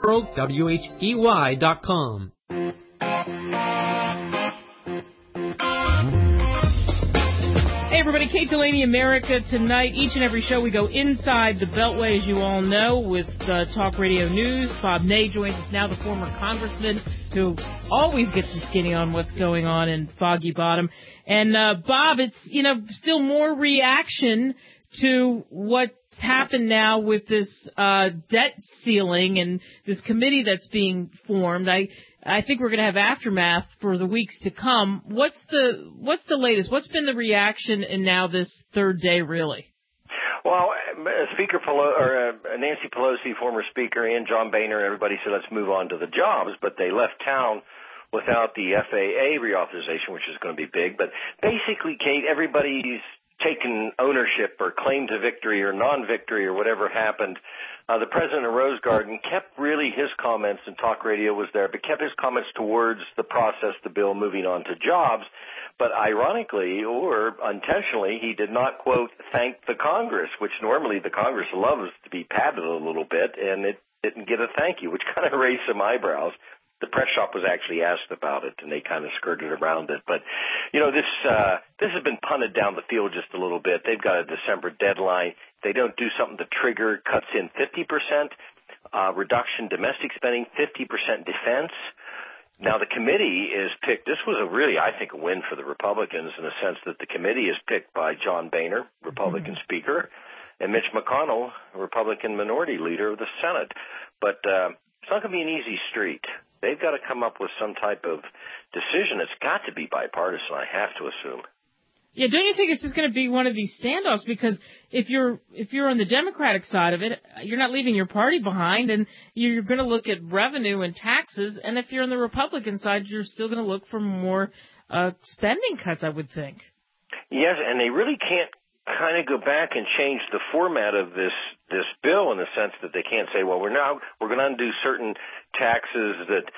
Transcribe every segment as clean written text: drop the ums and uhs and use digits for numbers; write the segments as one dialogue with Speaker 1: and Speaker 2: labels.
Speaker 1: WHEY.com.
Speaker 2: Hey everybody, Kate Delaney, America Tonight. Each and every show we go inside the Beltway, as you all know, with Talk Radio News. Bob Ney joins us now, the former congressman who always gets the skinny on what's going on in Foggy Bottom. And Bob, it's, still more reaction to what's happened now with this debt ceiling and this committee that's being formed. I think we're going to have aftermath for the weeks to come. What's the latest? What's been the reaction in now this third day, really?
Speaker 3: Well, Nancy Pelosi, former Speaker, and John Boehner, everybody said let's move on to the jobs, but they left town without the FAA reauthorization, which is going to be big. But basically, Kate, everybody's taken ownership or claim to victory or non-victory or whatever happened. The president of Rose Garden kept really his comments, and talk radio was there, but kept his comments towards the process, the bill moving on to jobs. But ironically or intentionally, he did not, quote, thank the Congress, which normally the Congress loves to be patted a little bit, and it didn't get a thank you, which kind of raised some eyebrows. The press shop was actually asked about it, and they kind of skirted around it. But, this has been punted down the field just a little bit. They've got a December deadline. If they don't do something to trigger cuts in 50% reduction domestic spending, 50% defense. Now, the committee is picked. This was I think, a win for the Republicans in the sense that the committee is picked by John Boehner, Republican Speaker, and Mitch McConnell, Republican Minority Leader of the Senate. But it's not going to be an easy street. They've got to come up with some type of decision. It's got to be bipartisan, I have to assume.
Speaker 2: Yeah, don't you think it's just going to be one of these standoffs? Because if you're on the Democratic side of it, you're not leaving your party behind, and you're going to look at revenue and taxes. And if you're on the Republican side, you're still going to look for more spending cuts, I would think.
Speaker 3: Yes, and they really can't kind of go back and change the format of this bill in the sense that they can't say, well, we're going to undo certain taxes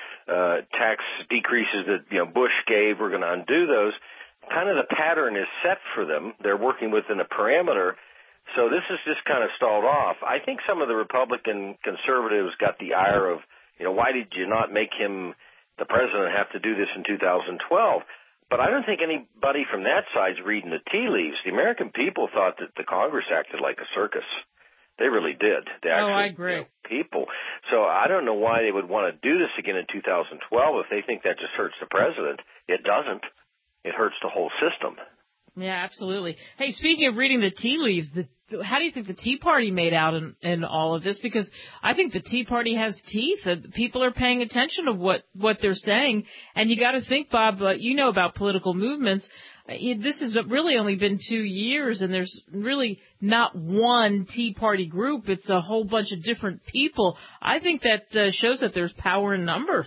Speaker 3: tax decreases that Bush gave. We're going to undo those. Kind of the pattern is set for them. They're working within a parameter. So this is just kind of stalled off. I think some of the Republican conservatives got the ire of, why did you not make him the president have to do this in 2012? But I don't think anybody from that side's reading the tea leaves. The American people thought that the Congress acted like a circus. They really did.
Speaker 2: I agree.
Speaker 3: People. So I don't know why they would want to do this again in 2012 if they think that just hurts the president. It doesn't. It hurts the whole system.
Speaker 2: Yeah, absolutely. Hey, speaking of reading the tea leaves, how do you think the Tea Party made out in all of this? Because I think the Tea Party has teeth. People are paying attention to what they're saying. And you got to think, Bob, about political movements. This has really only been 2 years, and there's really not one Tea Party group. It's a whole bunch of different people. I think that shows that there's power in numbers.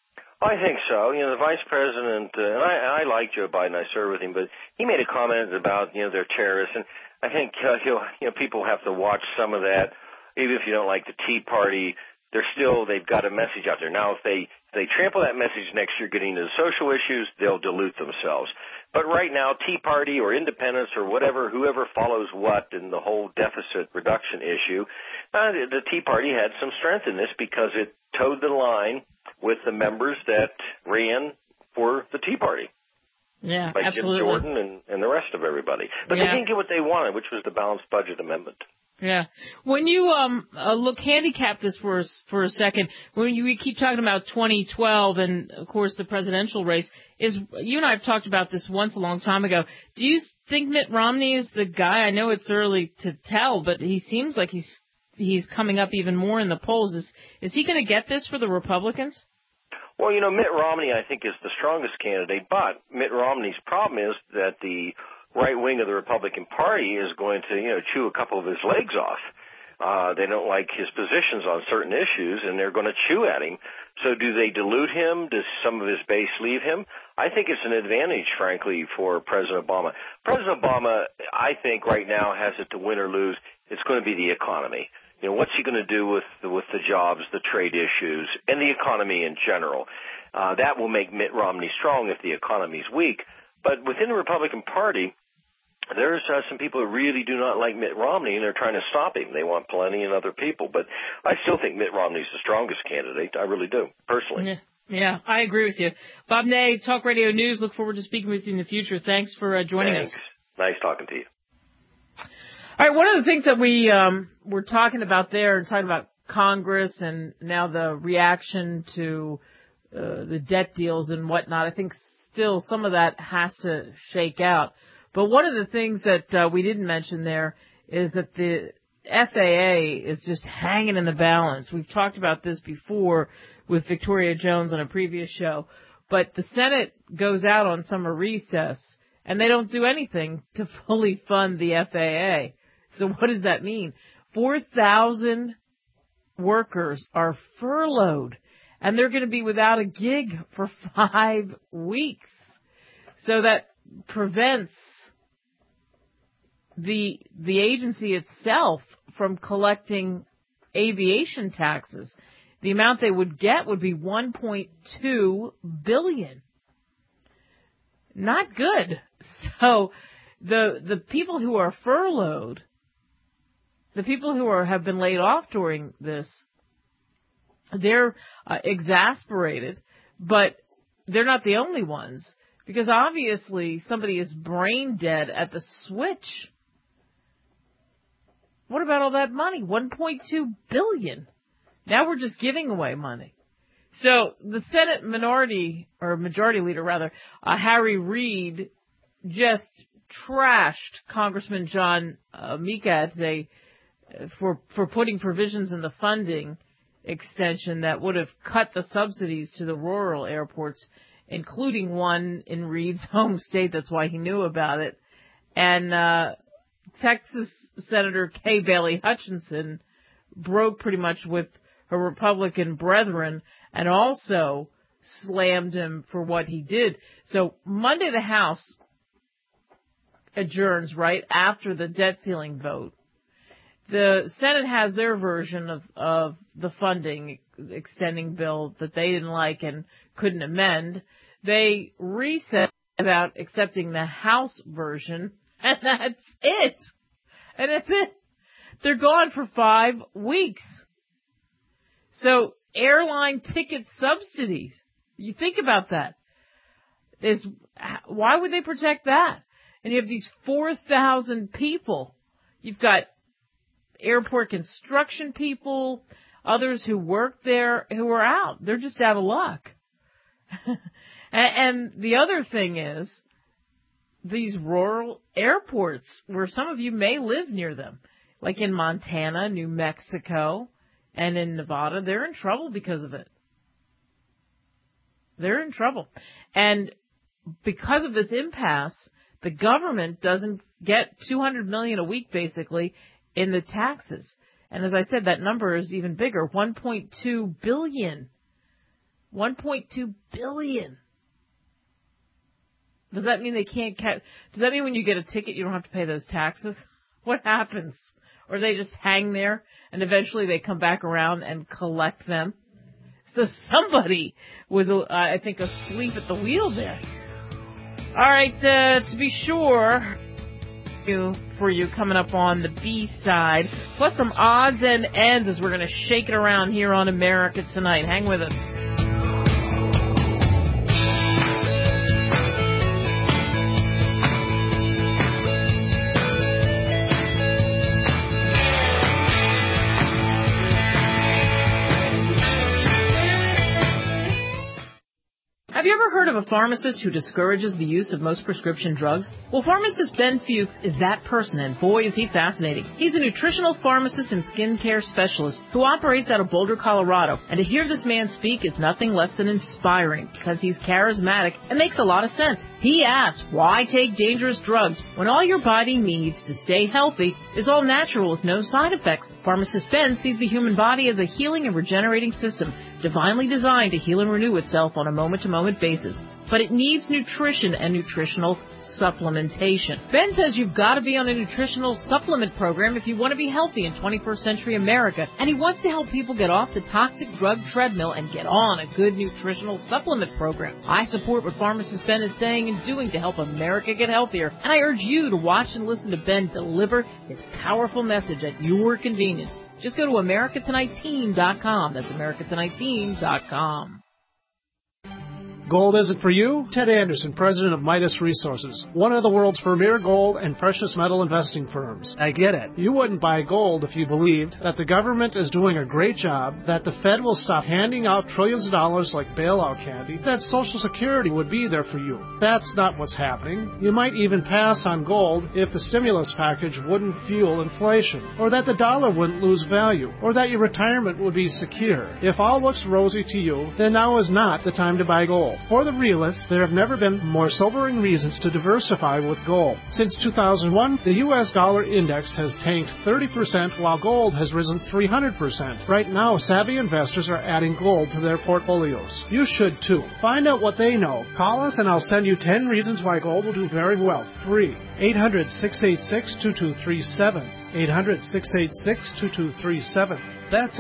Speaker 3: I think so. The vice president, and I like Joe Biden. I served with him, but he made a comment about, they're terrorists. And I think, people have to watch some of that. Even if you don't like the Tea Party, they've got a message out there. Now, if they trample that message next year getting into the social issues, they'll dilute themselves. But right now, Tea Party or independents or whoever follows what in the whole deficit reduction issue, the Tea Party had some strength in this because it towed the line with the members that ran for the Tea Party.
Speaker 2: Yeah,
Speaker 3: like
Speaker 2: absolutely.
Speaker 3: Jim Jordan and the rest of everybody. But they didn't get what they wanted, which was the balanced budget amendment.
Speaker 2: Yeah. When you handicap this for a second, when we keep talking about 2012 and, of course, the presidential race, you and I have talked about this once a long time ago. Do you think Mitt Romney is the guy? I know it's early to tell, but he seems like he's coming up even more in the polls. Is he going to get this for the Republicans?
Speaker 3: Well, Mitt Romney, I think, is the strongest candidate, but Mitt Romney's problem is that the right wing of the Republican Party is going to, chew a couple of his legs off. They don't like his positions on certain issues, and they're going to chew at him. So do they dilute him? Does some of his base leave him? I think it's an advantage, frankly, for President Obama. President Obama, I think, right now has it to win or lose. It's going to be the economy. What's he going to do with the jobs, the trade issues, and the economy in general? That will make Mitt Romney strong if the economy's weak. But within the Republican Party, there's some people who really do not like Mitt Romney, and they're trying to stop him. They want plenty and other people. But I still think Mitt Romney's the strongest candidate. I really do, personally.
Speaker 2: Yeah, I agree with you. Bob Ney, Talk Radio News. Look forward to speaking with you in the future. Thanks for joining us.
Speaker 3: Nice talking to you.
Speaker 2: All right, one of the things that we were talking about there, and talking about Congress and now the reaction to the debt deals and whatnot, I think still some of that has to shake out. But one of the things that we didn't mention there is that the FAA is just hanging in the balance. We've talked about this before with Victoria Jones on a previous show. But the Senate goes out on summer recess, and they don't do anything to fully fund the FAA. So what does that mean? 4,000 workers are furloughed, and they're going to be without a gig for 5 weeks. So that prevents the agency itself from collecting aviation taxes. The amount they would get would be $1.2 billion. Not good. So the people who are furloughed, the people who have been laid off during this, they're exasperated, but they're not the only ones, because obviously somebody is brain dead at the switch. What about all that money? $1.2 billion. Now we're just giving away money. So the Senate majority leader, Harry Reid, just trashed Congressman John Mica for putting provisions in the funding extension that would have cut the subsidies to the rural airports, including one in Reid's home state. That's why he knew about it. And Texas Senator Kay Bailey Hutchinson broke pretty much with her Republican brethren and also slammed him for what he did. So Monday the House adjourns right after the debt ceiling vote. The Senate has their version of the funding extending bill that they didn't like and couldn't amend. They reset about accepting the House version, and that's it. And that's it. They're gone for 5 weeks. So airline ticket subsidies, you think about that. Why would they protect that? And you have these 4,000 people. You've got airport construction people, others who work there who are out. They're just out of luck. And the other thing is these rural airports where some of you may live near them, like in Montana, New Mexico, and in Nevada, they're in trouble because of it. They're in trouble. And because of this impasse, the government doesn't get $200 million a week, basically, in the taxes. And as I said, that number is even bigger, $1.2 billion. $1.2 billion. Does that mean they can't does that mean when you get a ticket you don't have to pay those taxes? What happens? Or they just hang there and eventually they come back around and collect them? So somebody was, I think, asleep at the wheel there. All right, to be sure, for you coming up on the B side, plus some odds and ends as we're going to shake it around here on America Tonight. Hang with us. Have you ever heard of a pharmacist who discourages the use of most prescription drugs? Well, pharmacist Ben Fuchs is that person, and boy, is he fascinating. He's a nutritional pharmacist and skincare specialist who operates out of Boulder, Colorado, and to hear this man speak is nothing less than inspiring because he's charismatic and makes a lot of sense. He asks, why take dangerous drugs when all your body needs to stay healthy is all natural with no side effects? Pharmacist Ben sees the human body as a healing and regenerating system, divinely designed to heal and renew itself on a moment-to-moment supplement basis, but it needs nutrition and nutritional supplementation. Ben says you've got to be on a nutritional supplement program if you want to be healthy in 21st century America, and he wants to help people get off the toxic drug treadmill and get on a good nutritional supplement program. I support what pharmacist Ben is saying and doing to help America get healthier, and I urge you to watch and listen to Ben deliver his powerful message at your convenience. Just go to AmericaTonightTeam.com. That's AmericaTonightTeam.com.
Speaker 1: Gold isn't for you? Ted Anderson, president of Midas Resources, one of the world's premier gold and precious metal investing firms. I get it. You wouldn't buy gold if you believed that the government is doing a great job, that the Fed will stop handing out trillions of dollars like bailout candy, that Social Security would be there for you. That's not what's happening. You might even pass on gold if the stimulus package wouldn't fuel inflation, or that the dollar wouldn't lose value, or that your retirement would be secure. If all looks rosy to you, then now is not the time to buy gold. For the realists, there have never been more sobering reasons to diversify with gold. Since 2001, the U.S. dollar index has tanked 30% while gold has risen 300%. Right now, savvy investors are adding gold to their portfolios. You should too. Find out what they know. Call us and I'll send you 10 reasons why gold will do very well. Free. 800-686-2237. 800-686-2237. That's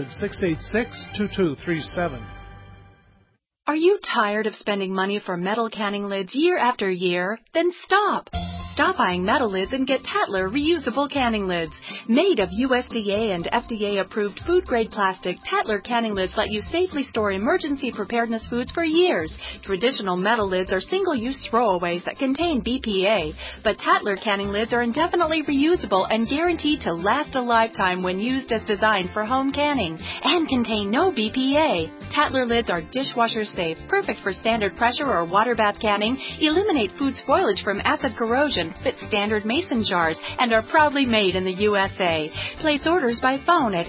Speaker 1: 800-686-2237.
Speaker 4: Are you tired of spending money for metal canning lids year after year? Then stop! Stop buying metal lids and get Tatler reusable canning lids. Made of USDA and FDA-approved food-grade plastic, Tatler canning lids let you safely store emergency preparedness foods for years. Traditional metal lids are single-use throwaways that contain BPA, but Tatler canning lids are indefinitely reusable and guaranteed to last a lifetime when used as designed for home canning and contain no BPA. Tatler lids are dishwasher safe, perfect for standard pressure or water bath canning, eliminate food spoilage from acid corrosion, fit standard mason jars, and are proudly made in the USA. Place orders by phone at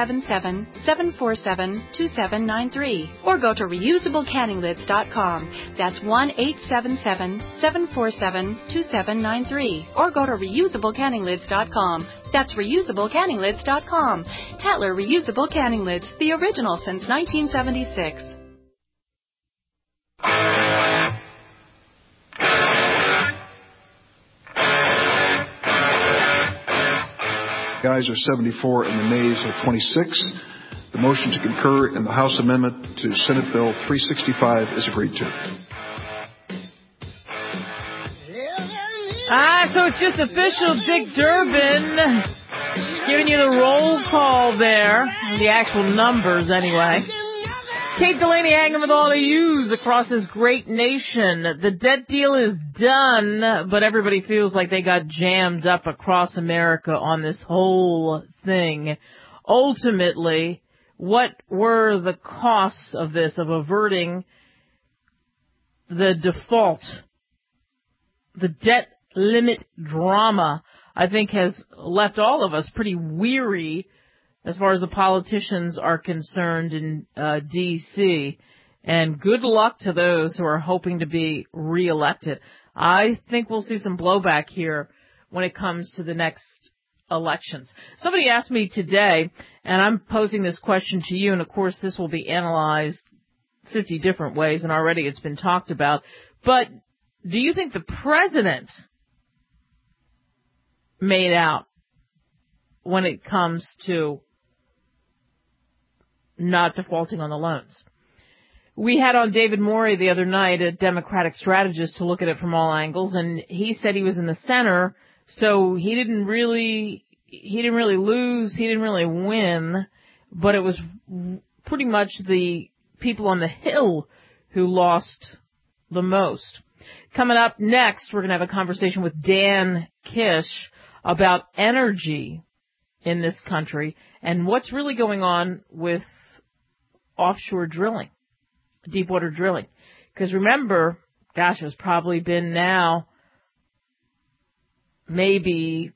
Speaker 4: 877-747-2793 or go to reusablecanninglids.com. That's 1-877-747-2793 or go to reusablecanninglids.com. That's reusablecanninglids.com. Tatler Reusable Canning Lids, the original since 1976.
Speaker 5: Ayes are 74 and the nays are 26. The motion to concur in the House amendment to Senate Bill 365 is agreed to.
Speaker 2: So it's just official. Dick Durbin giving you the roll call there, the actual numbers anyway. Kate Delaney hanging with all the U's across this great nation. The debt deal is done, but everybody feels like they got jammed up across America on this whole thing. Ultimately, what were the costs of this, of averting the default? The debt limit drama, I think, has left all of us pretty weary as far as the politicians are concerned in D.C., and good luck to those who are hoping to be reelected. I think we'll see some blowback here when it comes to the next elections. Somebody asked me today, and I'm posing this question to you, and of course this will be analyzed 50 different ways, and already it's been talked about, but do you think the president made out when it comes to not defaulting on the loans? We had on David Morey the other night, a Democratic strategist, to look at it from all angles, and he said he was in the center, so he didn't really lose, he didn't really win, but it was pretty much the people on the Hill who lost the most. Coming up next, we're going to have a conversation with Dan Kish about energy in this country and what's really going on with offshore drilling, deepwater drilling. Because remember, gosh, it's probably been now maybe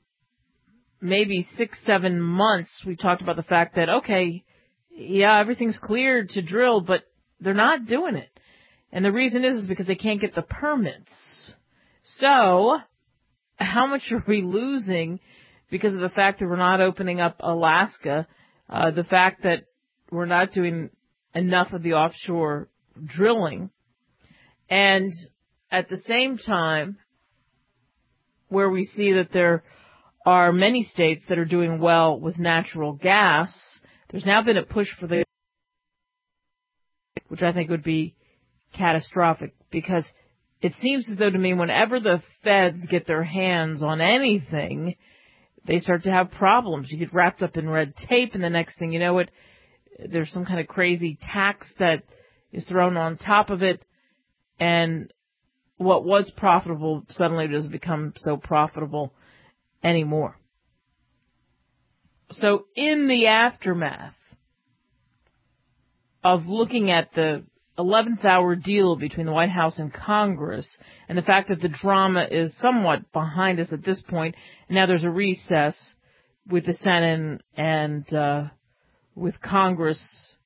Speaker 2: 6-7 months. We talked about the fact that, okay, yeah, everything's cleared to drill, but they're not doing it. And the reason is because they can't get the permits. So how much are we losing because of the fact that we're not opening up Alaska, the fact that we're not doing enough of the offshore drilling? And at the same time, where we see that there are many states that are doing well with natural gas, there's now been a push for the, which I think would be catastrophic, because it seems as though to me whenever the feds get their hands on anything, they start to have problems. You get wrapped up in red tape, and the next thing you know it, there's some kind of crazy tax that is thrown on top of it, and what was profitable suddenly doesn't become so profitable anymore. So in the aftermath of looking at the 11th hour deal between the White House and Congress, and the fact that the drama is somewhat behind us at this point, and now there's a recess with the Senate and with Congress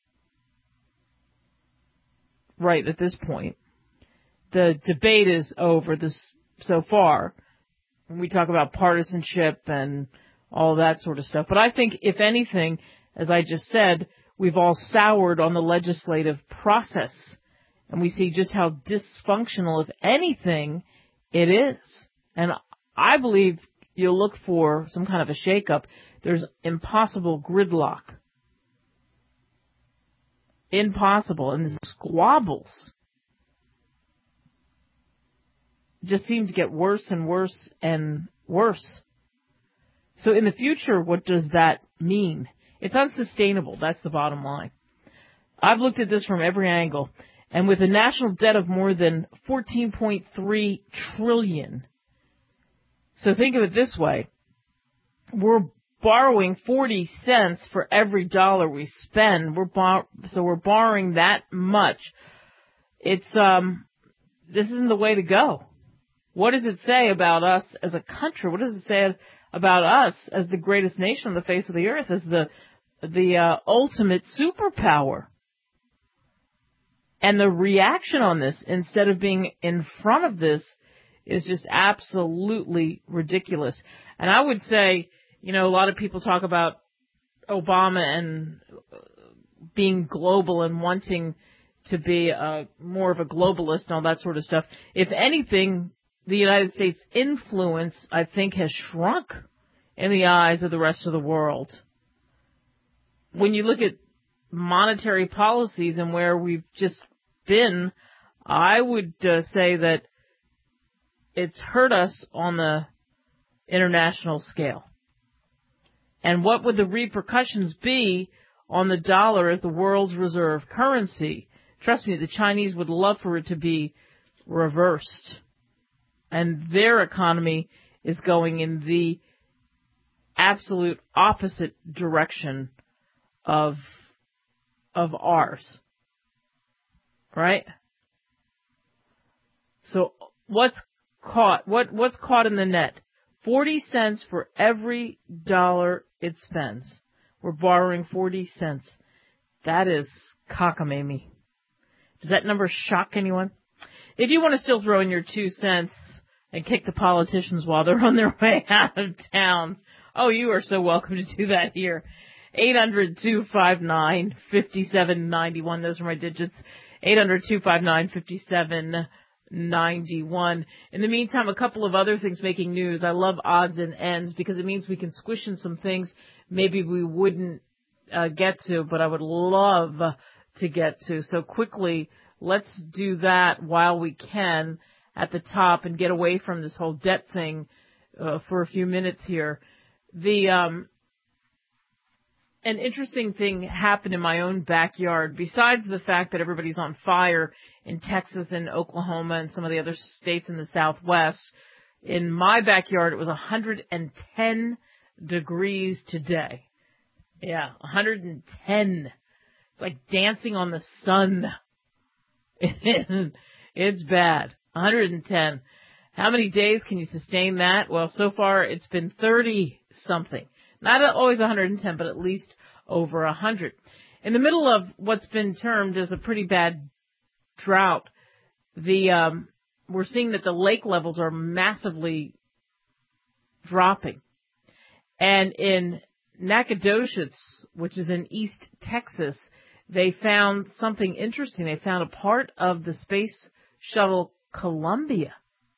Speaker 2: right at this point. The debate is over so far. We talk about partisanship and all that sort of stuff. But I think, if anything, as I just said, we've all soured on the legislative process. And we see just how dysfunctional, if anything, it is. And I believe you'll look for some kind of a shakeup. There's impossible gridlock. Impossible. And the squabbles just seem to get worse and worse and worse. So in the future, what does that mean? It's unsustainable. That's the bottom line. I've looked at this from every angle. And with a national debt of more than $14.3 trillion. So think of it this way. We're borrowing 40 cents for every dollar we spend. So we're borrowing that much. This isn't the way to go. What does it say about us as a country? What does it say about us as the greatest nation on the face of the earth, as the ultimate superpower? And the reaction on this, instead of being in front of this, is just absolutely ridiculous. And I would say, a lot of people talk about Obama and being global and wanting to be more of a globalist and all that sort of stuff. If anything, the United States' influence, I think, has shrunk in the eyes of the rest of the world. When you look at monetary policies and where we've just been, I would say that it's hurt us on the international scale. And what would the repercussions be on the dollar as the world's reserve currency? Trust me, the Chinese would love for it to be reversed. And their economy is going in the absolute opposite direction of ours. Right? So what's caught in the net? 40 cents for every dollar it spends. We're borrowing 40 cents. That is cockamamie. Does that number shock anyone? If you want to still throw in your 2 cents and kick the politicians while they're on their way out of town, oh, you are so welcome to do that here. 800-259-5791. Those are my digits. 800-259-5791. In the meantime, a couple of other things making news. I love odds and ends because it means we can squish in some things maybe we wouldn't get to, but I would love to get to. So quickly, let's do that while we can at the top and get away from this whole debt thing for a few minutes here. An interesting thing happened in my own backyard. Besides the fact that everybody's on fire in Texas and Oklahoma and some of the other states in the Southwest, in my backyard it was 110 degrees today. Yeah, 110. It's like dancing on the sun. It's bad. 110. How many days can you sustain that? Well, so far it's been 30-something. Not always 110, but at least over 100. In the middle of what's been termed as a pretty bad drought, we're seeing that the lake levels are massively dropping. And in Nacogdoches, which is in East Texas, they found something interesting. They found a part of the Space shuttle Columbia.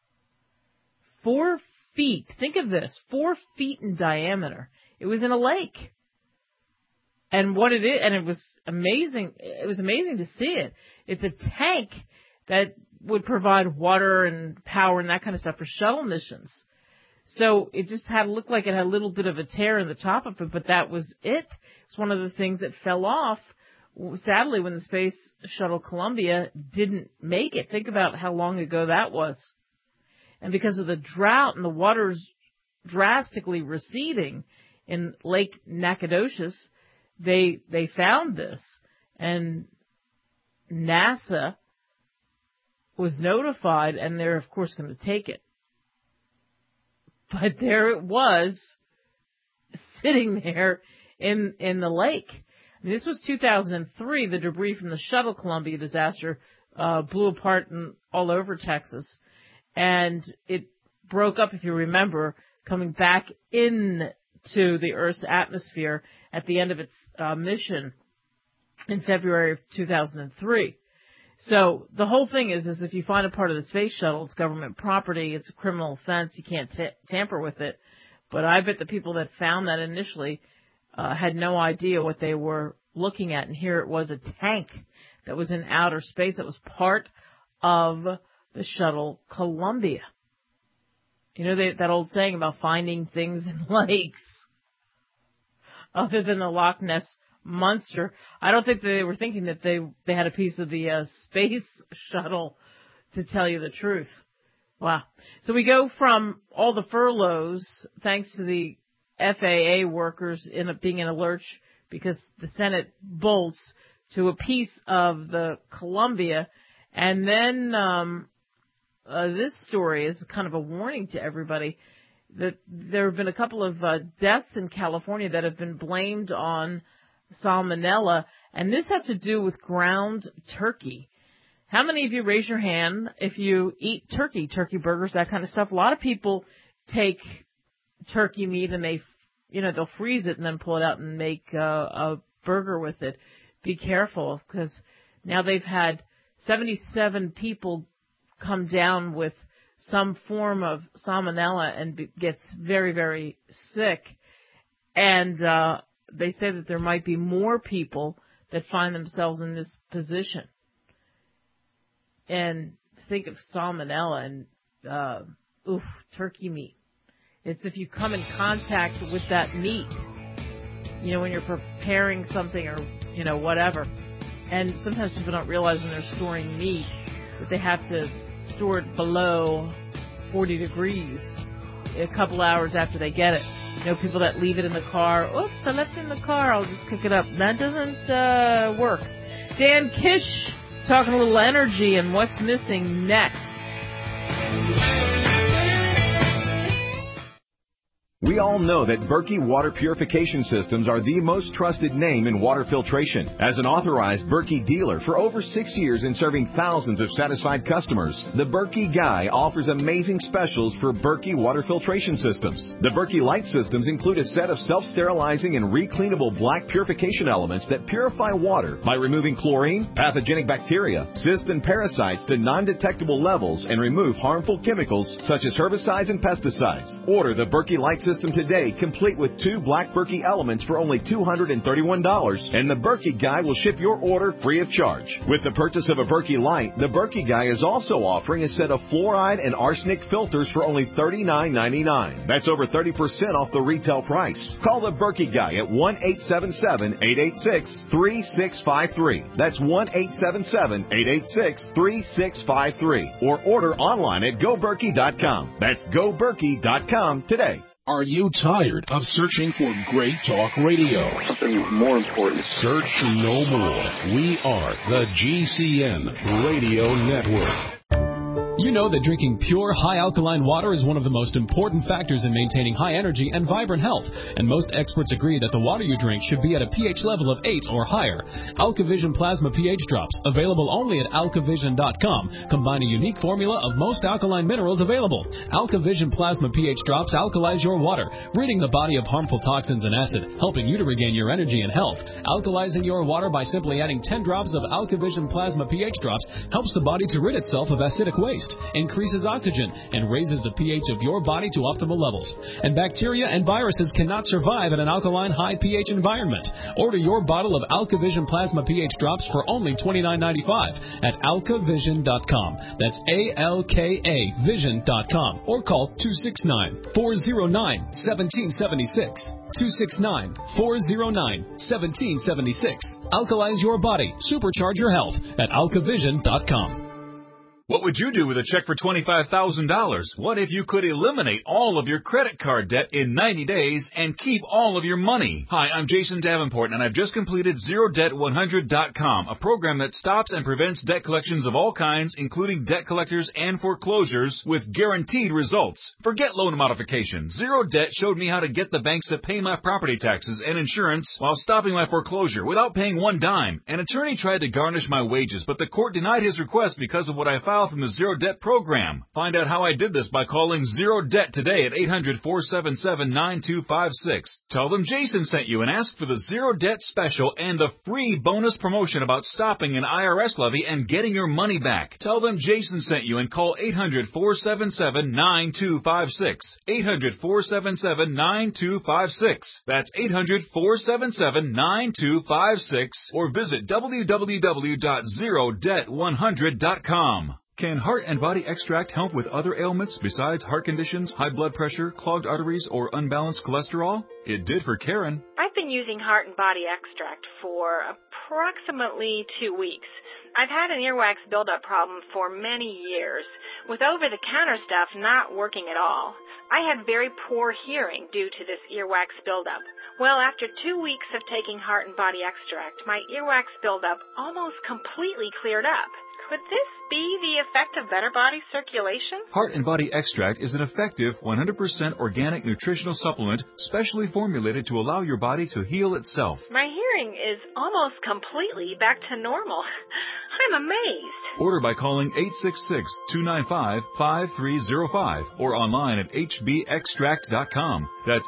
Speaker 2: 4 feet. Think of this. 4 feet in diameter. It was in a lake. And what it is, and it was amazing. It was amazing to see it. It's a tank that would provide water and power and that kind of stuff for shuttle missions. So it just looked like it had a little bit of a tear in the top of it, but that was it. It's one of the things that fell off, sadly, when the Space Shuttle Columbia didn't make it. Think about how long ago that was. And because of the drought and the water's drastically receding in Lake Nacogdoches, they found this. And NASA was notified, and they're, of course, going to take it. But there it was, sitting there in the lake. I mean, this was 2003. The debris from the Shuttle Columbia disaster blew apart all over Texas. And it broke up, if you remember, coming back into the Earth's atmosphere at the end of its mission in February of 2003. So the whole thing is if you find a part of the space shuttle, it's government property, it's a criminal offense, you can't tamper with it. But I bet the people that found that initially had no idea what they were looking at. And here it was, a tank that was in outer space that was part of the shuttle Columbia. You know that old saying about finding things in lakes. Other than the Loch Ness Monster, I don't think they were thinking that they had a piece of the space shuttle, to tell you the truth. Wow. So we go from all the furloughs, thanks to the FAA workers being in a lurch because the Senate bolts, to a piece of the Columbia. And then this story is kind of a warning to everybody that there have been a couple of deaths in California that have been blamed on salmonella, and this has to do with ground turkey. How many of you, raise your hand if you eat turkey burgers, that kind of stuff? A lot of people take turkey meat and they'll freeze it and then pull it out and make a burger with it. Be careful, because now they've had 77 people come down with some form of salmonella and gets very, very sick. And they say that there might be more people that find themselves in this position. And think of salmonella and, turkey meat. It's if you come in contact with that meat, when you're preparing something or, whatever. And sometimes people don't realize when they're storing meat that they have to store it below 40 degrees a couple hours after they get it. People that leave it in the car. Oops, I left it in the car. I'll just cook it up. That doesn't work. Dan Kish talking a little energy and what's missing next.
Speaker 6: We all know that Berkey Water Purification Systems are the most trusted name in water filtration. As an authorized Berkey dealer for over 6 years and serving thousands of satisfied customers, the Berkey Guy offers amazing specials for Berkey Water Filtration Systems. The Berkey Light Systems include a set of self-sterilizing and recleanable black purification elements that purify water by removing chlorine, pathogenic bacteria, cysts, and parasites to non-detectable levels and remove harmful chemicals such as herbicides and pesticides. Order the Berkey Light System today, complete with 2 black Berkey elements for only $231, and the Berkey Guy will ship your order free of charge. With the purchase of a Berkey Light, the Berkey Guy is also offering a set of fluoride and arsenic filters for only $39.99. That's over 30% off the retail price. Call the Berkey Guy at 1-877-886-3653. That's 1-877-886-3653. Or order online at GoBerkey.com. That's GoBerkey.com today.
Speaker 7: Are you tired of searching for great talk radio?
Speaker 8: Something more important.
Speaker 7: Search no more. We are the GCN Radio Network.
Speaker 8: You know that drinking pure, high-alkaline water is one of the most important factors in maintaining high energy and vibrant health, and most experts agree that the water you drink should be at a pH level of 8 or higher. AlkaVision Plasma pH Drops, available only at alkavision.com, combine a unique formula of most alkaline minerals available. AlkaVision Plasma pH Drops alkalize your water, ridding the body of harmful toxins and acid, helping you to regain your energy and health. Alkalizing your water by simply adding 10 drops of AlkaVision Plasma pH Drops helps the body to rid itself of acidic waste, increases oxygen, and raises the pH of your body to optimal levels. And bacteria and viruses cannot survive in an alkaline high pH environment. Order your bottle of AlkaVision Plasma pH Drops for only $29.95 at alkavision.com. That's ALKA Vision.com, or call 269-409-1776. 269-409-1776. Alkalize your body. Supercharge your health at alkavision.com.
Speaker 9: What would you do with a check for $25,000? What if you could eliminate all of your credit card debt in 90 days and keep all of your money? Hi, I'm Jason Davenport, and I've just completed ZeroDebt100.com, a program that stops and prevents debt collections of all kinds, including debt collectors and foreclosures, with guaranteed results. Forget loan modification. Zero Debt showed me how to get the banks to pay my property taxes and insurance while stopping my foreclosure without paying one dime. An attorney tried to garnish my wages, but the court denied his request because of what I filed from the Zero Debt program. Find out how I did this by calling Zero Debt today at 800-477-9256. Tell them Jason sent you and ask for the Zero Debt special and the free bonus promotion about stopping an IRS levy and getting your money back. Tell them Jason sent you and call 800-477-9256. 800-477-9256. That's 800-477-9256, or visit www.zerodebt100.com. Can Heart and Body Extract help with other ailments besides heart conditions, high blood pressure, clogged arteries, or unbalanced cholesterol? It did for Karen.
Speaker 10: I've been using Heart and Body Extract for approximately 2 weeks. I've had an earwax buildup problem for many years, with over-the-counter stuff not working at all. I had very poor hearing due to this earwax buildup. Well, after 2 weeks of taking Heart and Body Extract, my earwax buildup almost completely cleared up. Could this be the effect of better body circulation?
Speaker 9: Heart and Body Extract is an effective 100% organic nutritional supplement specially formulated to allow your body to heal itself.
Speaker 10: My hearing is almost completely back to normal. I'm amazed.
Speaker 9: Order by calling 866-295-5305 or online at hbextract.com. That's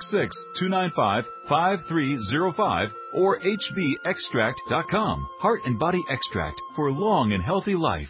Speaker 9: 866-295-5305 or hbextract.com. Heart and Body Extract for a long and healthy life.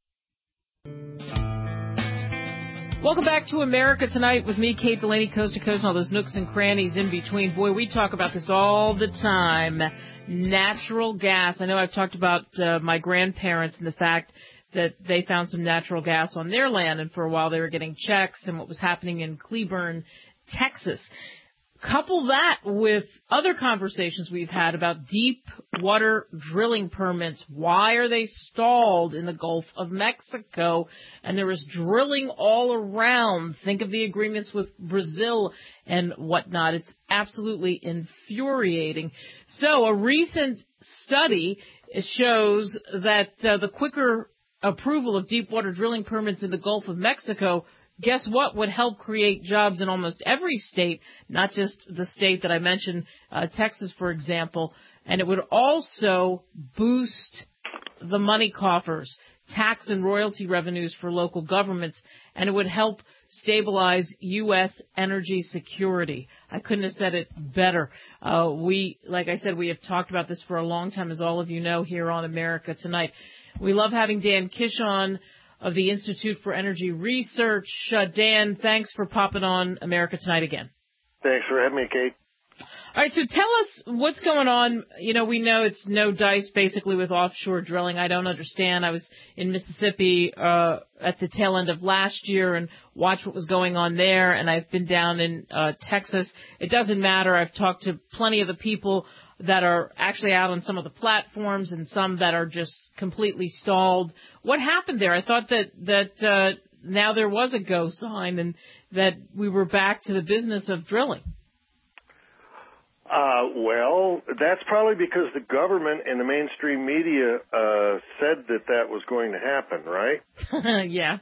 Speaker 2: Welcome back to America Tonight with me, Kate Delaney, coast to coast, and all those nooks and crannies in between. Boy, we talk about this all the time. Natural gas. I know I've talked about my grandparents and the fact that they found some natural gas on their land, and for a while they were getting checks and what was happening in Cleburne, Texas. Couple that with other conversations we've had about deep water drilling permits. Why are they stalled in the Gulf of Mexico? And there is drilling all around. Think of the agreements with Brazil and whatnot. It's absolutely infuriating. So a recent study shows that the quicker approval of deep water drilling permits in the Gulf of Mexico, guess what, would help create jobs in almost every state, not just the state that I mentioned, Texas, for example. And it would also boost the money coffers, tax and royalty revenues for local governments, and it would help stabilize U.S. energy security. I couldn't have said it better. Like I said, we have talked about this for a long time, as all of you know, here on America Tonight. We love having Dan Kish on of the Institute for Energy Research. Dan, thanks for popping on America Tonight again.
Speaker 11: Thanks for having me, Kate.
Speaker 2: All right, so tell us what's going on. You know, we know it's no dice, basically, with offshore drilling. I don't understand. I was in Mississippi at the tail end of last year and watched what was going on there, and I've been down in Texas. It doesn't matter. I've talked to plenty of the people that are actually out on some of the platforms and some that are just completely stalled. What happened there? I thought that now there was a go sign and that we were back to the business of drilling.
Speaker 11: Well, that's probably because the government and the mainstream media said that was going to happen, right?
Speaker 2: Yeah.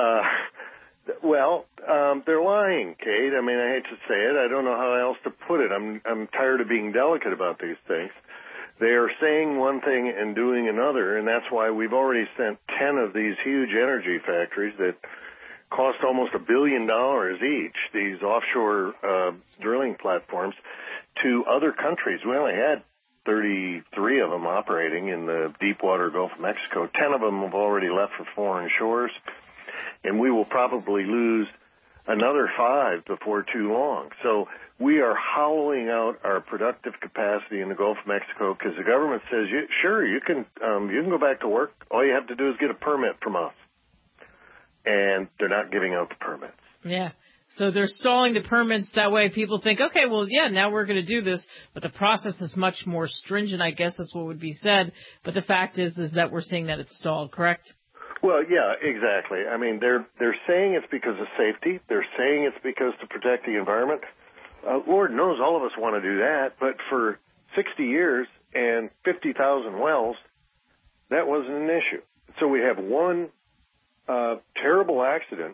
Speaker 11: Well, they're lying, Kate. I mean, I hate to say it. I don't know how else to put it. I'm tired of being delicate about these things. They are saying one thing and doing another, and that's why we've already sent 10 of these huge energy factories that cost almost $1 billion each, these offshore drilling platforms, to other countries. We only had 33 of them operating in the deepwater Gulf of Mexico. 10 of them have already left for foreign shores, and we will probably lose another 5 before too long. So we are hollowing out our productive capacity in the Gulf of Mexico because the government says, sure, you can go back to work. All you have to do is get a permit from us. And they're not giving out the permits.
Speaker 2: Yeah. So they're stalling the permits. That way people think, okay, well, yeah, now we're going to do this. But the process is much more stringent, I guess that's what would be said. But the fact is that we're seeing that it's stalled, correct?
Speaker 11: Well, yeah, exactly. I mean, they're saying it's because of safety. They're saying it's because to protect the environment. Lord knows all of us want to do that. But for 60 years and 50,000 wells, that wasn't an issue. So we have one terrible accident,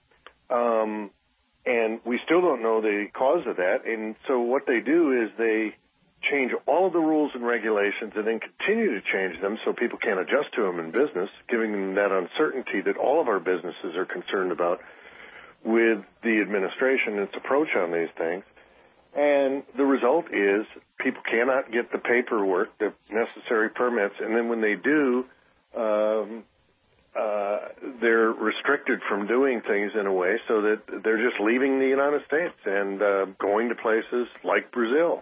Speaker 11: and we still don't know the cause of that. And so what they do is they change all of the rules and regulations and then continue to change them so people can't adjust to them in business, giving them that uncertainty that all of our businesses are concerned about with the administration and its approach on these things. And the result is people cannot get the paperwork, the necessary permits, and then when they do, they're restricted from doing things in a way so that they're just leaving the United States and going to places like Brazil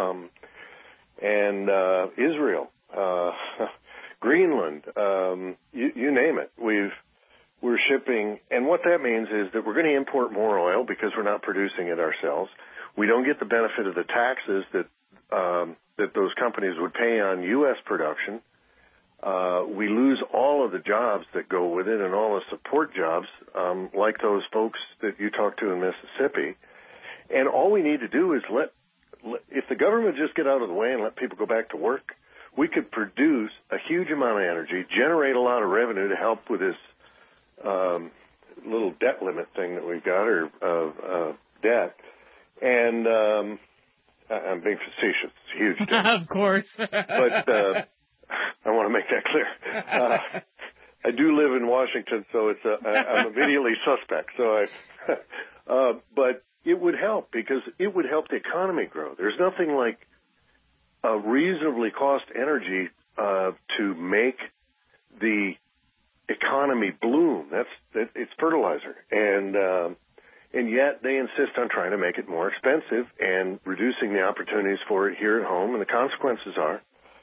Speaker 11: and Israel, Greenland, you name it. We're shipping, and what that means is that we're going to import more oil because we're not producing it ourselves. We don't get the benefit of the taxes that those companies would pay on U.S. production. We lose all of the jobs that go with it and all the support jobs, like those folks that you talked to in Mississippi. And all we need to do is if the government just get out of the way and let people go back to work, we could produce a huge amount of energy, generate a lot of revenue to help with this little debt limit thing that we've got, or debt. And I'm being facetious. It's a huge debt.
Speaker 2: Of course.
Speaker 11: But I want to make that clear. I do live in Washington, so I'm immediately suspect. So but it would help because it would help the economy grow. There's nothing like a reasonably cost energy to make the economy bloom. It's fertilizer, and yet they insist on trying to make it more expensive and reducing the opportunities for it here at home. And the consequences are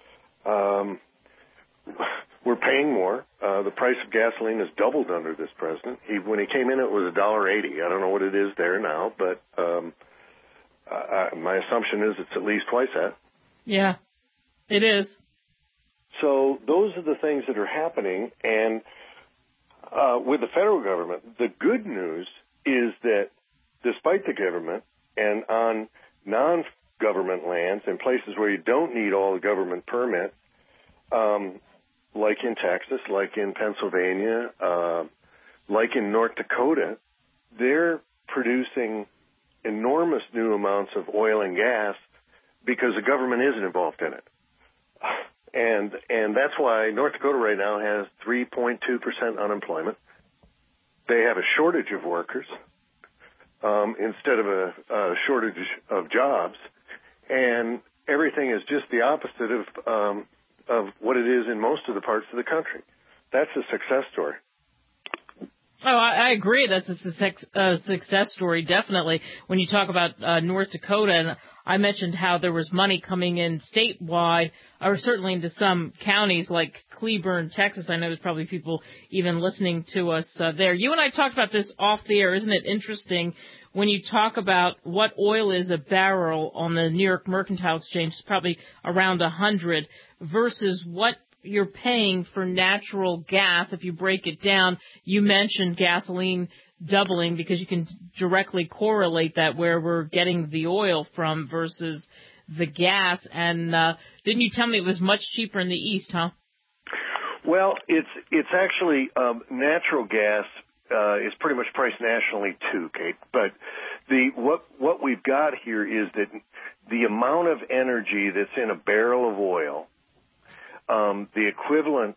Speaker 11: we're paying more. The price of gasoline has doubled under this president. When he came in, it was $1.80. I don't know what it is there now, but my assumption is it's at least twice that.
Speaker 2: Yeah, it is.
Speaker 11: So those are the things that are happening. And with the federal government, the good news is that despite the government and on non-government lands and places where you don't need all the government permits, like in Texas, like in Pennsylvania, like in North Dakota, they're producing enormous new amounts of oil and gas because the government isn't involved in it. And that's why North Dakota right now has 3.2% unemployment. They have a shortage of workers instead of a shortage of jobs. And everything is just the opposite of what it is in most of the parts of the country. That's a success story.
Speaker 2: Oh, I agree. That's a success story, definitely. When you talk about North Dakota, and I mentioned how there was money coming in statewide, or certainly into some counties like Cleburne, Texas. I know there's probably people even listening to us there. You and I talked about this off the air. Isn't it interesting when you talk about what oil is a barrel on the New York Mercantile Exchange? It's probably around 100 versus what you're paying for natural gas. If you break it down, you mentioned gasoline doubling because you can directly correlate that where we're getting the oil from versus the gas. And didn't you tell me it was much cheaper in the East, huh?
Speaker 11: Well, it's actually natural gas is pretty much priced nationally too, Kate. But what we've got here is that the amount of energy that's in a barrel of oil, the equivalent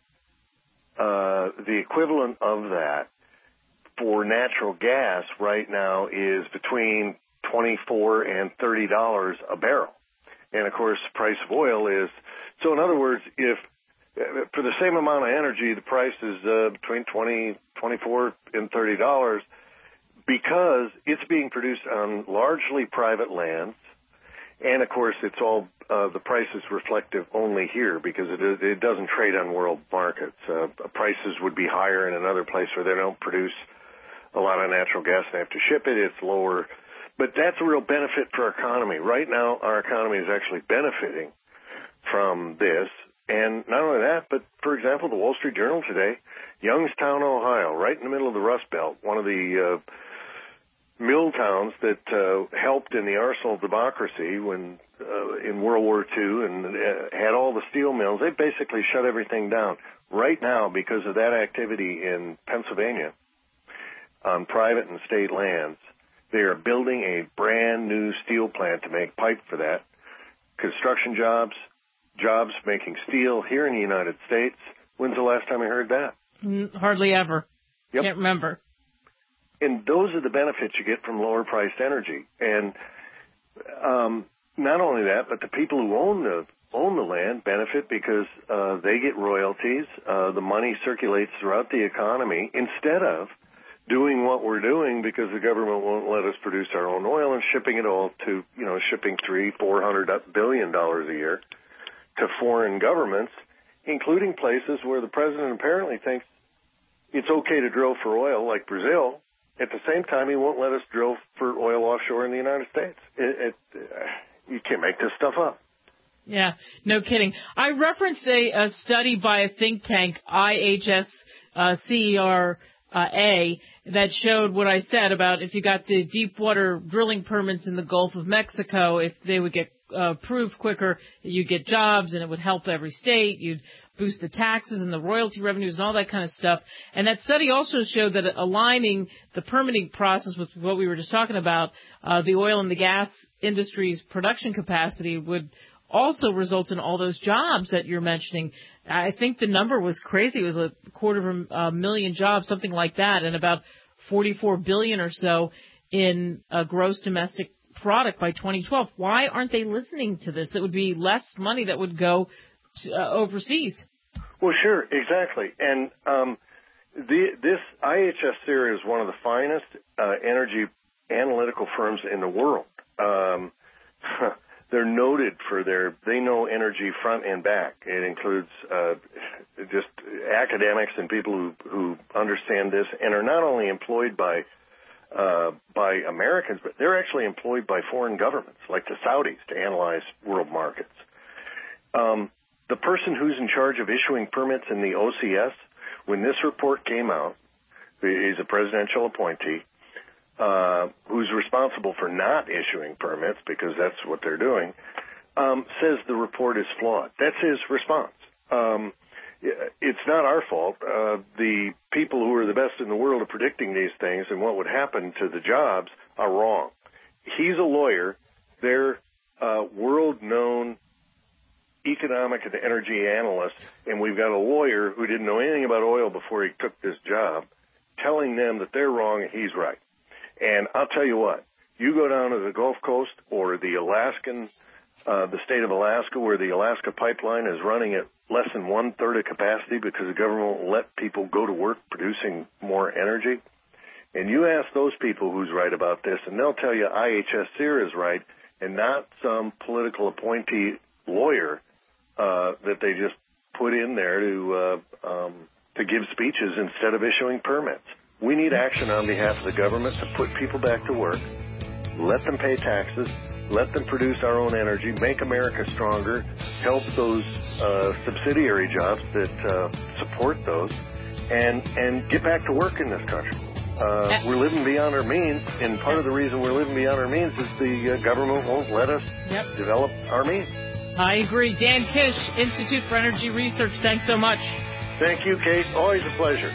Speaker 11: of that for natural gas right now is between $24 and $30 a barrel. And of course, the price of oil is, so in other words, if for the same amount of energy, the price is between $24 and $30 because it's being produced on largely private lands. And of course, it's all, the price is reflective only here because it doesn't trade on world markets. Prices would be higher in another place where they don't produce a lot of natural gas and have to ship it. It's lower. But that's a real benefit for our economy. Right now, our economy is actually benefiting from this. And not only that, but for example, the Wall Street Journal today, Youngstown, Ohio, right in the middle of the Rust Belt, one of the mill towns that helped in the arsenal of democracy when in World War II and had all the steel mills. They basically shut everything down. Right now, because of that activity in Pennsylvania on private and state lands, they are building a brand new steel plant to make pipe for that. Construction jobs making steel here in the United States. When's the last time I heard that?
Speaker 2: Hardly ever.
Speaker 11: Yep.
Speaker 2: Can't remember.
Speaker 11: And those are the benefits you get from lower priced energy. And not only that, but the people who own the land benefit because they get royalties. The money circulates throughout the economy instead of doing what we're doing because the government won't let us produce our own oil and shipping it all to, shipping $300-400 billion a year to foreign governments, including places where the president apparently thinks it's okay to drill for oil, like Brazil. At the same time, he won't let us drill for oil offshore in the United States. You can't make this stuff up.
Speaker 2: Yeah, no kidding. I referenced a study by a think tank, IHS CERA, that showed what I said about if you got the deep water drilling permits in the Gulf of Mexico, if they would get approved quicker, you'd get jobs and it would help every state. You'd boost the taxes and the royalty revenues and all that kind of stuff. And that study also showed that aligning the permitting process with what we were just talking about, the oil and the gas industry's production capacity would also result in all those jobs that you're mentioning. I think the number was crazy. It was 250,000 jobs, something like that, and about $44 billion or so in gross domestic product by 2012. Why aren't they listening to this? That would be less money that would go overseas.
Speaker 11: Well, sure, exactly. And this IHS CERA is one of the finest energy analytical firms in the world. They're noted for they know energy front and back. It includes just academics and people who understand this and are not only employed by Americans, but they're actually employed by foreign governments, like the Saudis, to analyze world markets. The person who's in charge of issuing permits in the OCS, when this report came out, he's a presidential appointee, who's responsible for not issuing permits, because that's what they're doing, says the report is flawed. That's his response. It's not our fault. The people who are the best in the world at predicting these things and what would happen to the jobs are wrong. He's a lawyer. They're world-known economic and energy analyst, and we've got a lawyer who didn't know anything about oil before he took this job, telling them that they're wrong and he's right. And I'll tell you what, you go down to the Gulf Coast or the state of Alaska, where the Alaska pipeline is running at less than 1/3 of capacity because the government won't let people go to work producing more energy. And you ask those people who's right about this, and they'll tell you IHS CERA is right and not some political appointee lawyer that they just put in there to give speeches instead of issuing permits. We need action on behalf of the government to put people back to work, let them pay taxes, let them produce our own energy, make America stronger, help those subsidiary jobs that support those, and get back to work in this country. We're living beyond our means, and part of the reason we're living beyond our means is the government won't let us develop our means.
Speaker 2: I agree. Dan Kish, Institute for Energy Research, thanks so much.
Speaker 11: Thank you, Kate. Always a pleasure.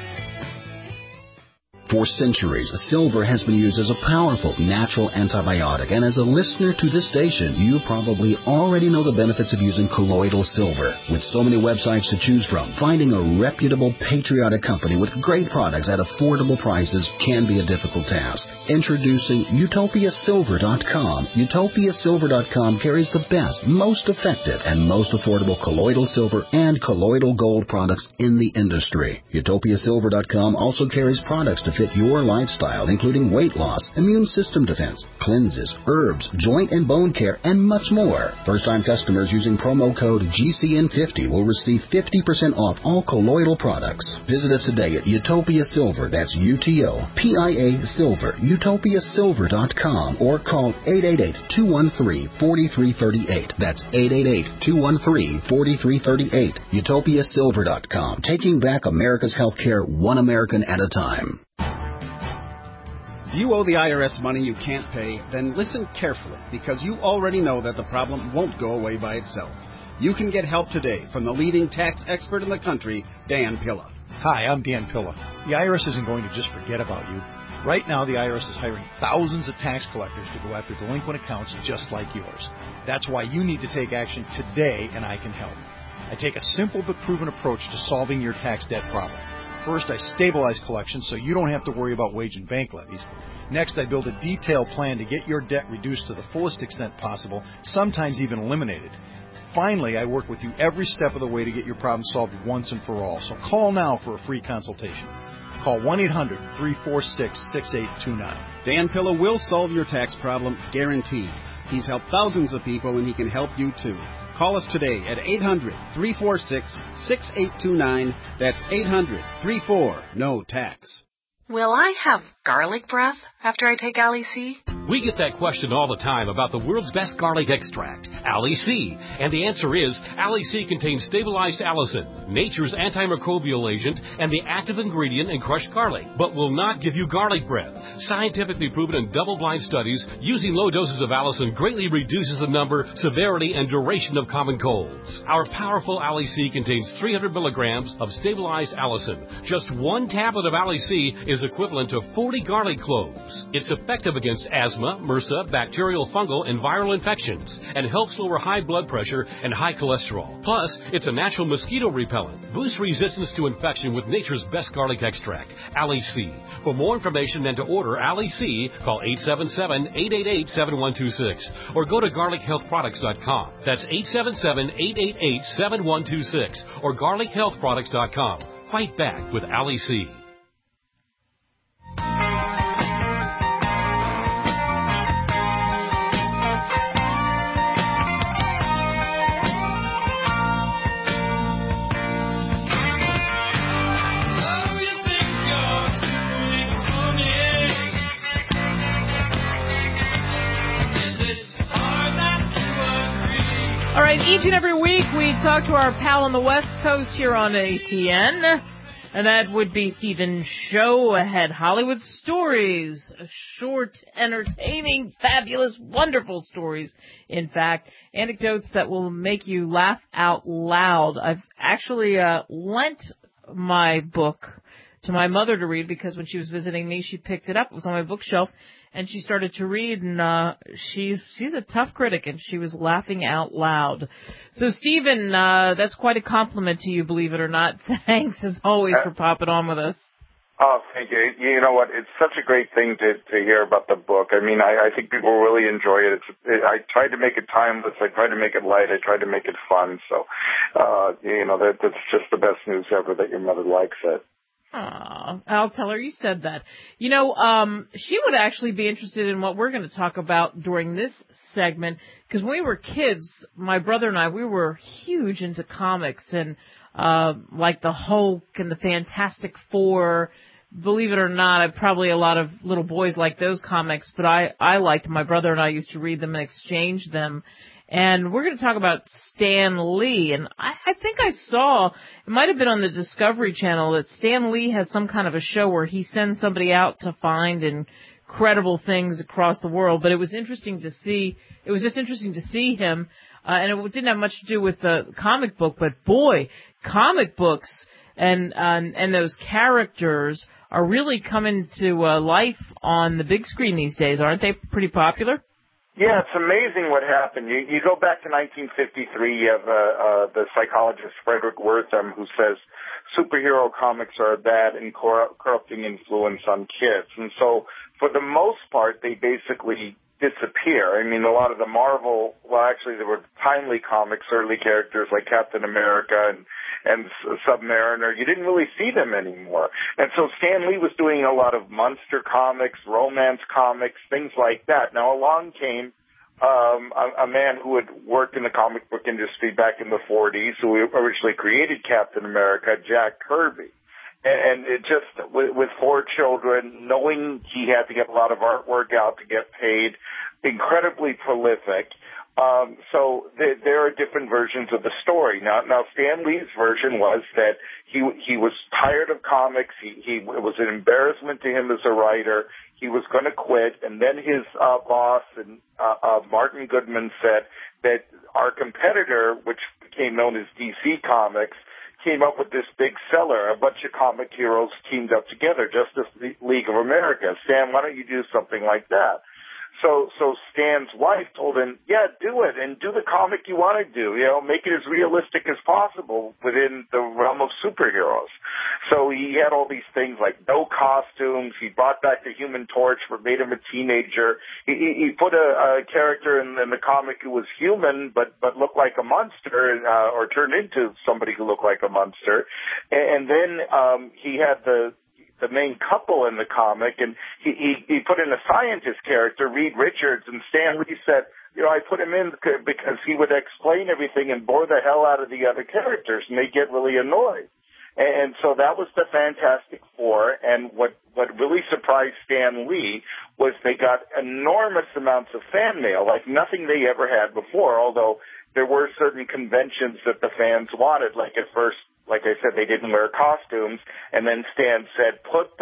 Speaker 12: For centuries, silver has been used as a powerful natural antibiotic, and as a listener to this station, you probably already know the benefits of using colloidal silver. With so many websites to choose from, finding a reputable, patriotic company with great products at affordable prices can be a difficult task. Introducing UtopiaSilver.com. UtopiaSilver.com carries the best, most effective, and most affordable colloidal silver and colloidal gold products in the industry. UtopiaSilver.com also carries products to fit your lifestyle, including weight loss, immune system defense, cleanses, herbs, joint and bone care, and much more. First-time customers using promo code GCN50 will receive 50% off all colloidal products. Visit us today at Utopia Silver, that's UTOPIA Silver, UtopiaSilver.com, or call 888-213-4338. That's 888-213-4338. UtopiaSilver.com, taking back America's healthcare one American at a time.
Speaker 13: If you owe the IRS money you can't pay, then listen carefully, because you already know that the problem won't go away by itself. You can get help today from the leading tax expert in the country, Dan Pilla.
Speaker 14: Hi, I'm Dan Pilla. The IRS isn't going to just forget about you. Right now, the IRS is hiring thousands of tax collectors to go after delinquent accounts just like yours. That's why you need to take action today, and I can help. I take a simple but proven approach to solving your tax debt problem. First, I stabilize collections so you don't have to worry about wage and bank levies. Next, I build a detailed plan to get your debt reduced to the fullest extent possible, sometimes even eliminated. Finally, I work with you every step of the way to get your problem solved once and for all. So call now for a free consultation. Call 1-800-346-6829.
Speaker 13: Dan Pilla will solve your tax problem, guaranteed. He's helped thousands of people, and he can help you too. Call us today at 800-346-6829. That's 800-34-NO-TAX.
Speaker 4: Will I have garlic breath after I take Ali-C?
Speaker 15: We get that question all the time about the world's best garlic extract, Ali-C. And the answer is, Ali-C contains stabilized allicin, nature's antimicrobial agent, and the active ingredient in crushed garlic, but will not give you garlic breath. Scientifically proven in double-blind studies, using low doses of allicin greatly reduces the number, severity, and duration of common colds. Our powerful Ali-C contains 300 milligrams of stabilized allicin. Just one tablet of Ali-C is equivalent to 40 garlic cloves. It's effective against asthma, MRSA, bacterial, fungal, and viral infections, and helps lower high blood pressure and high cholesterol. Plus, it's a natural mosquito repellent. Boost resistance to infection with nature's best garlic extract, Ali-C. For more information and to order Ali-C, call 877-888-7126 or go to garlichealthproducts.com. That's 877-888-7126 or garlichealthproducts.com. Fight back with Ali-C.
Speaker 2: All right, each and every week we talk to our pal on the West Coast here on ATN, and that would be Stephen Show-Ahead. Hollywood Stories, short, entertaining, fabulous, wonderful stories, in fact, anecdotes that will make you laugh out loud. I've actually lent my book to my mother to read because when she was visiting me, she picked it up. It was on my bookshelf. And she started to read, and she's a tough critic, and she was laughing out loud. So, Stephen, that's quite a compliment to you, believe it or not. Thanks, as always, for popping on with us.
Speaker 16: Oh, thank you. You know what? It's such a great thing to hear about the book. I mean, I think people really enjoy it. I tried to make it timeless. I tried to make it light. I tried to make it fun. So, that's just the best news ever that your mother likes it.
Speaker 2: Aw, I'll tell her you said that. You know, she would actually be interested in what we're going to talk about during this segment, because when we were kids, my brother and I, we were huge into comics and, like the Hulk and the Fantastic Four. Believe it or not, probably a lot of little boys like those comics, but I liked them. My brother and I used to read them and exchange them. And we're going to talk about Stan Lee. And I think I saw, it might have been on the Discovery Channel, that Stan Lee has some kind of a show where he sends somebody out to find incredible things across the world. But it was interesting to see, it was just interesting to see him. And it didn't have much to do with the comic book, but boy, comic books and those characters are really coming to life on the big screen these days, aren't they? Pretty popular?
Speaker 16: Yeah, it's amazing what happened. You go back to 1953, you have the psychologist Frederick Wertham, who says superhero comics are a bad and corrupting influence on kids. And so for the most part, they basically disappear. I mean, a lot of the Marvel, well, actually, there were timely comics, early characters like Captain America and Submariner. You didn't really see them anymore. And so Stan Lee was doing a lot of monster comics, romance comics, things like that. Now, along came a man who had worked in the comic book industry back in the 40s, who originally created Captain America, Jack Kirby. And it just, with 4 children, knowing he had to get a lot of artwork out to get paid, incredibly prolific. So there are different versions of the story. Now Stan Lee's version was that he was tired of comics. It was an embarrassment to him as a writer. He was going to quit. And then his boss, Martin Goodman, said that our competitor, which became known as DC Comics, came up with this big seller. A bunch of comic heroes teamed up together, Justice League of America. Stan, why don't you do something like that? So Stan's wife told him, yeah, do it, and do the comic you want to do. Make it as realistic as possible within the realm of superheroes. So he had all these things like no costumes. He brought back the Human Torch, made him a teenager. He put a character in the comic who was human but looked like a monster, or turned into somebody who looked like a monster. And then he had the main couple in the comic, and he put in a scientist character, Reed Richards, and Stan Lee said, I put him in because he would explain everything and bore the hell out of the other characters, and they get really annoyed. And so that was the Fantastic Four, and what really surprised Stan Lee was they got enormous amounts of fan mail, like nothing they ever had before, although there were certain conventions that the fans wanted, like at first, like I said, they didn't wear costumes, and then Stan said,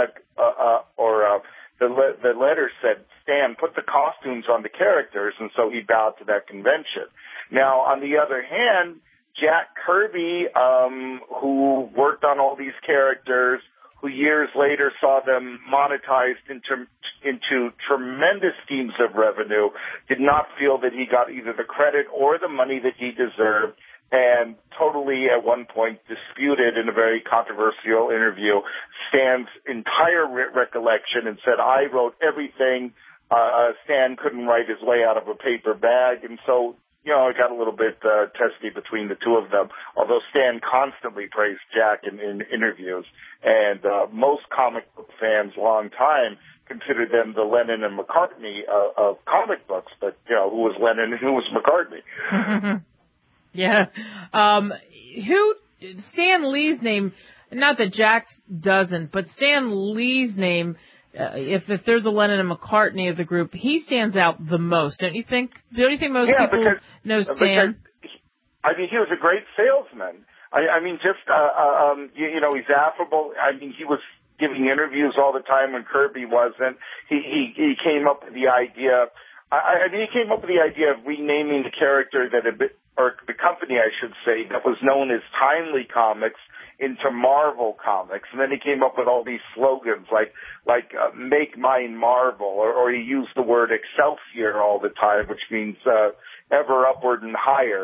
Speaker 16: the letter said, Stan, put the costumes on the characters, and so he bowed to that convention. Now, on the other hand, Jack Kirby, who worked on all these characters, who years later saw them monetized into tremendous schemes of revenue, did not feel that he got either the credit or the money that he deserved, and totally at one point disputed in a very controversial interview Stan's entire recollection and said, I wrote everything. Stan couldn't write his way out of a paper bag. And so, it got a little bit testy between the two of them, although Stan constantly praised Jack in interviews. And most comic book fans, long time, considered them the Lennon and McCartney of comic books. But, who was Lennon and who was McCartney?
Speaker 2: Yeah. Stan Lee's name, not that Jack doesn't, but Stan Lee's name, if they're the Lennon and McCartney of the group, he stands out the most, don't you think? Don't you think most people know Stan?
Speaker 16: He was a great salesman. He's affable. He was giving interviews all the time when Kirby wasn't. He came up with the idea. He came up with the idea of renaming the character or the company, I should say, that was known as Timely Comics into Marvel Comics. And then he came up with all these slogans like make mine Marvel, or he used the word Excelsior all the time, which means ever upward and higher,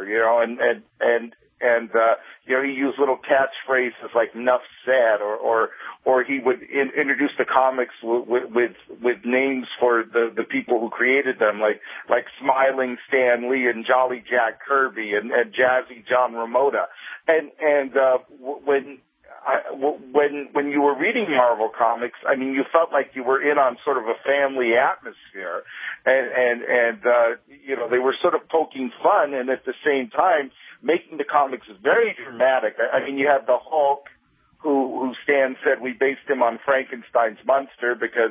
Speaker 16: he used little catchphrases like "Nuff said," or he would introduce the comics with names for the people who created them, like Smiling Stan Lee and Jolly Jack Kirby and Jazzy John Romita. When you were reading Marvel Comics, you felt like you were in on sort of a family atmosphere, and they were sort of poking fun, and at the same time making the comics very dramatic. You had the Hulk, who Stan said we based him on Frankenstein's monster because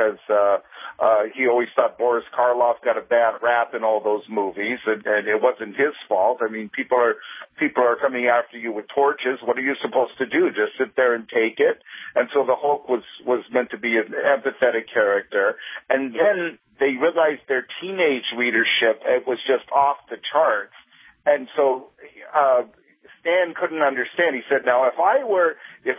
Speaker 16: he always thought Boris Karloff got a bad rap in all those movies, and it wasn't his fault. I mean, people are coming after you with torches. What are you supposed to do? Just sit there and take it? And so the Hulk was meant to be an empathetic character, and then they realized their teenage readership, it was just off the charts, and so Stan couldn't understand. He said, now, if I were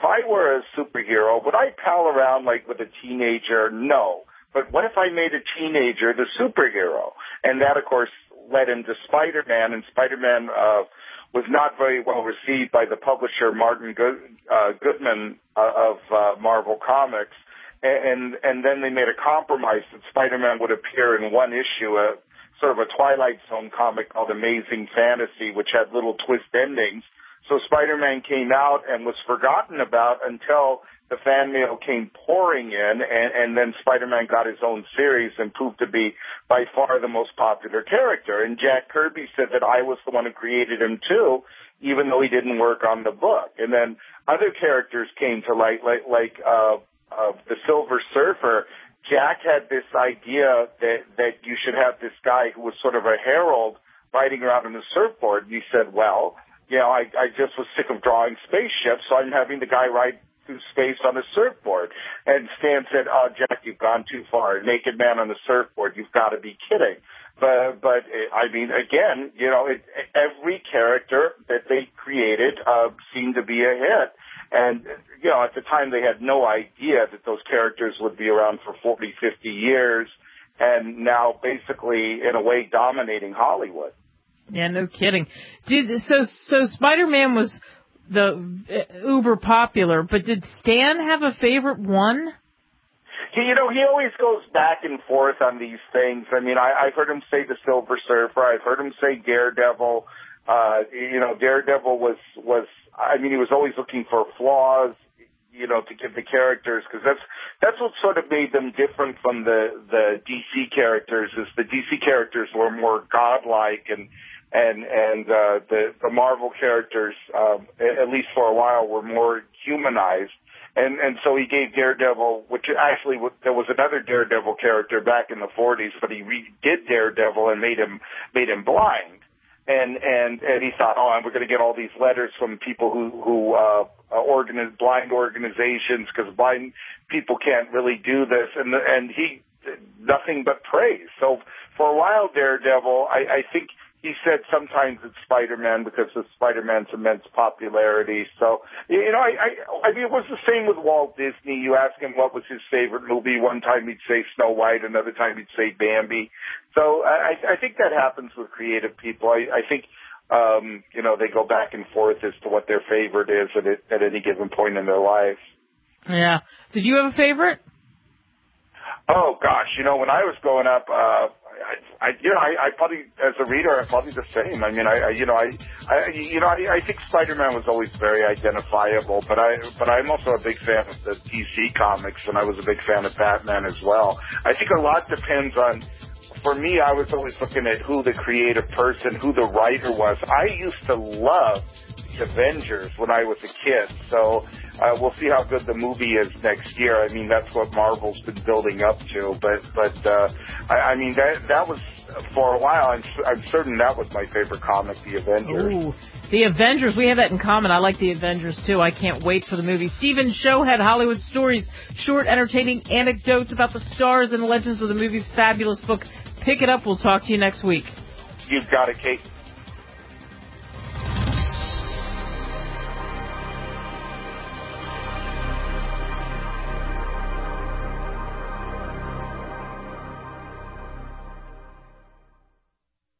Speaker 16: a superhero, would I pal around like with a teenager? No. But what if I made a teenager the superhero? And that, of course, led into Spider-Man, and Spider-Man was not very well received by the publisher, Martin Goodman of Marvel Comics. And then they made a compromise that Spider-Man would appear in one issue, sort of a Twilight Zone comic called Amazing Fantasy, which had little twist endings. So Spider-Man came out and was forgotten about until the fan mail came pouring in, and then Spider-Man got his own series and proved to be by far the most popular character. And Jack Kirby said that I was the one who created him too, even though he didn't work on the book. And then other characters came to light, like the Silver Surfer. Jack had this idea that you should have this guy who was sort of a herald riding around on a surfboard. And he said, well, I just was sick of drawing spaceships, so I'm having the guy ride through space on a surfboard. And Stan said, oh, Jack, you've gone too far. Naked man on a surfboard, you've got to be kidding. But I mean, again, every character that they created seemed to be a hit. And, at the time they had no idea that those characters would be around for 40, 50 years and now basically, in a way, dominating Hollywood.
Speaker 2: Yeah, no kidding. So Spider-Man was the uber popular, but did Stan have a favorite one?
Speaker 16: He always goes back and forth on these things. I mean, I've heard him say the Silver Surfer. I've heard him say Daredevil. Daredevil was he was always looking for flaws, to give the characters, because that's what sort of made them different from the DC characters, is the DC characters were more godlike and the Marvel characters, at least for a while, were more humanized. And so he gave Daredevil, which actually there was another Daredevil character back in the 40s, but he redid Daredevil and made him blind. And he thought, we're going to get all these letters from people who blind organizations, because blind people can't really do this. And he nothing but praise. So for a while, Daredevil, I think he said sometimes it's Spider-Man because of Spider-Man's immense popularity. So, I mean, it was the same with Walt Disney. You ask him what was his favorite movie. One time he'd say Snow White, another time he'd say Bambi. So I think that happens with creative people. I think, they go back and forth as to what their favorite is at any given point in their life.
Speaker 2: Yeah. Did you have a favorite?
Speaker 16: Oh, gosh. When I was growing up, I probably, as a reader, I'm probably the same. I mean, I think Spider-Man was always very identifiable, but I'm also a big fan of the DC comics, and I was a big fan of Batman as well. I think a lot depends on, for me, I was always looking at who the creative person, who the writer was. I used to love the Avengers when I was a kid, so we'll see how good the movie is next year. I mean, that's what Marvel's been building up to. But I mean, that was, for a while, I'm certain that was my favorite comic, The Avengers.
Speaker 2: Ooh, The Avengers. We have that in common. I like The Avengers, too. I can't wait for the movie. Stephen Showhead, Hollywood Stories. Short, entertaining anecdotes about the stars and legends of the movie's fabulous book. Pick it up. We'll talk to you next week.
Speaker 16: You've got it, Kate.